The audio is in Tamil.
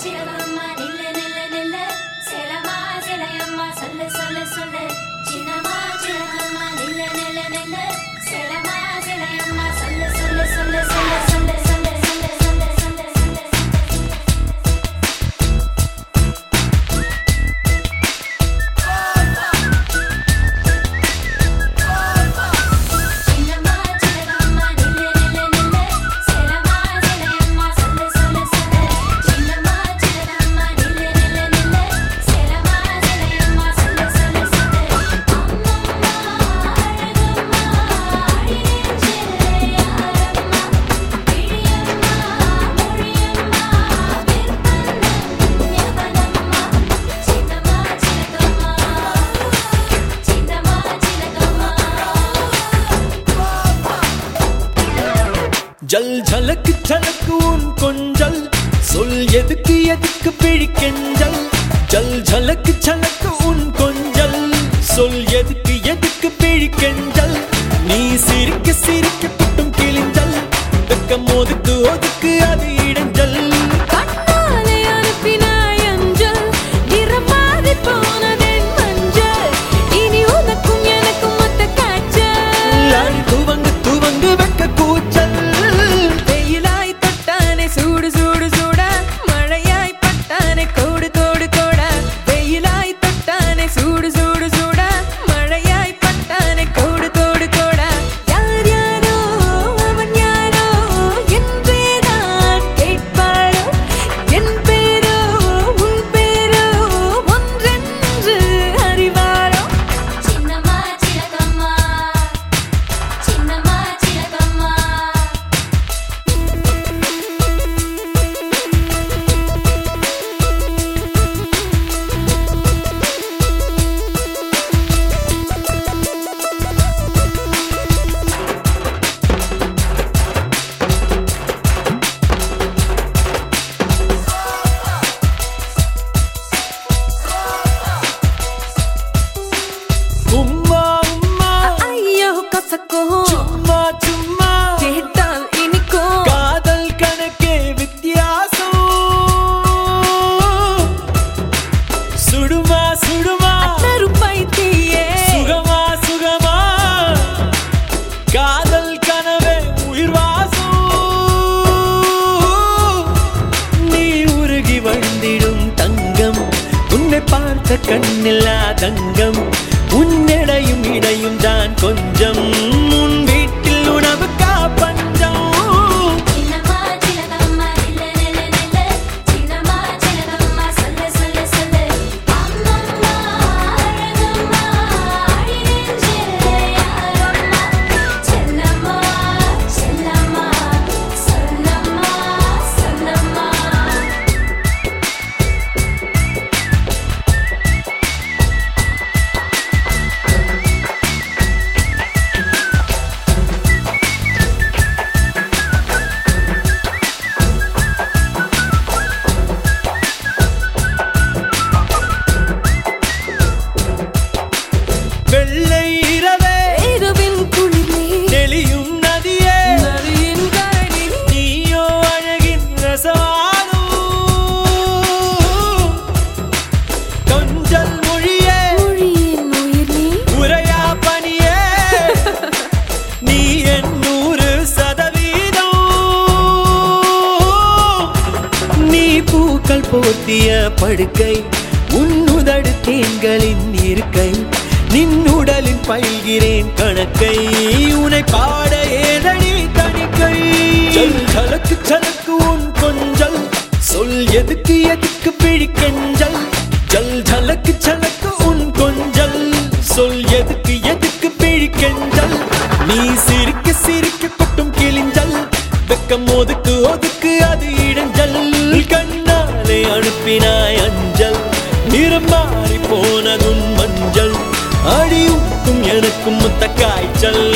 சிலகம்மா நில்லு நில்லு நில்லு சேலமா சிலையம்மா சொல்லு சொல்லு சொல்லு சின்னம்மா சிலகம்மா நில்லு நில்லு நில்லு சேலமா சிலையம்மா சொல்லு சொல்லு சொல்லு சொல்லு சொல்லு சொல்லு சொல்லு சொல்லு சொல்லு சின்னம்மா சிலகம்மா நில்லு நில்லு நில்லு சேலமா சிலையம்மா சொல்லு சொல்லு சொல்லு சின்னம்மா சிலகம்மா நில்லு நில்லு நில்லு சேலமா சிலையம்மா சொல்லு சொல்லு சொல்லு அம்மம்மா அழகம்மா அடிநெஞ்சே யாரம்மா பிடியம்மா மொழியம்மா விற்பனன் ஞாபகம்மா சின்னம்மா சிலகம்மா சின்னம்மா சிலகம்மா ஜல் ஜலக்கு ஜலக்கு உன் கொஞ்சல் சொல் எதுக்கு எதுக்கு பிழிக்கெஞ்சல் ஜல் ஜலக்கு ஜலக்கு உன் கொஞ்சல் சொல் எதுக்கு எதுக்கு பிழிக்கெஞ்சல் நீ சிரிக்க சிரிக்க புட்டும் கிழிஞ்சல் வெக்கம் ஒதுக்கு ஒதுக்கு அது இடைஞ்சல் கண்ணாலே அனுப்பினாய் அஞ்சல் நிறமாறி போனதென் மஞ்சள் இனி உனக்கும் எனக்கும் மொத்த காய்ச்சல் அடி துவங்கு துவங்கு வெக்க கூச்சல் வெயிலாய் தொட்டானே சூடு சூடு சூடா மழையாய் பட்டானே கோடு கோடு கோடா வெயிலாய் தொட்டானே சூடு சூடு சூடா மழையாய் பட்டானே கோடு கோடு கோடா யார் யாரோ அவன் யாரோ என்றேதான் கேட்பாரோ என் பேரோ உன் பேரோ ஒன்றென்று அறிவாரோ சின்னம்மா சிலகம்மா சின்னம்மா சிலகம்மா உம்மா உம்மா ஐயோ கசக்கோ சும்மா சும்மா கேட்டால் இனிக்கும் காதல் கணக்கே வித்தியாசம் சுடுமா சுடுமா நறுப்பைத்தியே சுகமா சுகமா காதல் கனவே உயிர் வாசம் நீ உருகி வந்திடும் தங்கம் உன்னை பார்த்த கண்ணில்லா தங்கம் உன்னிடையும் இடையும் தான் கொஞ்சம் உன் வீட்டில் உணவுக்கா பஞ்சம் சின்னம்மா சிலகம்மா நில்லு நில்லு நில்லு சின்னம்மா சிலகம்மா சொல்லு சொல்லு சொல்லு அம்மம்மா அழகம்மா அடிநெஞ்சே யாரம்மா செல்லம்மா செல்லம்மா சொல்லம்மா சொல்லம்மா வெள்ளை இரவே இரவின் குளிரே தெளியும் நதியே நதியின் கரையில் நீயோ அழகின் ரசவாதம் கொஞ்சல் மொழியே மொழியின் உயிர் நீ உரையா பனியே நீ என் 100% நீ பூக்கள் போர்த்திய படுக்கை உன்னுதடு தேன்களின் இருக்கை நின்னுடலின் பயில்கிறேன் கணக்கை உனை பாட ஏதடி தணிக்கை ஜல் ஜலக்கு ஜலக்கு உன் கொஞ்சல் சொல் எதுக்கு எதுக்கு பிழிக்கெஞ்சல் ஜல் ஜலக்கு ஜலக்கு உன் கொஞ்சல் சொல் எதுக்கு எதுக்கு பிழிக்கெஞ்சல் நீ சிரிக்க சிரிக்க கொட்டும் கிழிஞ்சல் வெக்கம் ஒதுக்கு ஒதுக்கு அது இடைஞ்சல் கண்ணாலே அனுப்பினாய் அஞ்சல் நிறம் மாறி போனதுன் மஞ்சள் அடியுக்கும் எனக்கும் முத்த காய்ச்சல்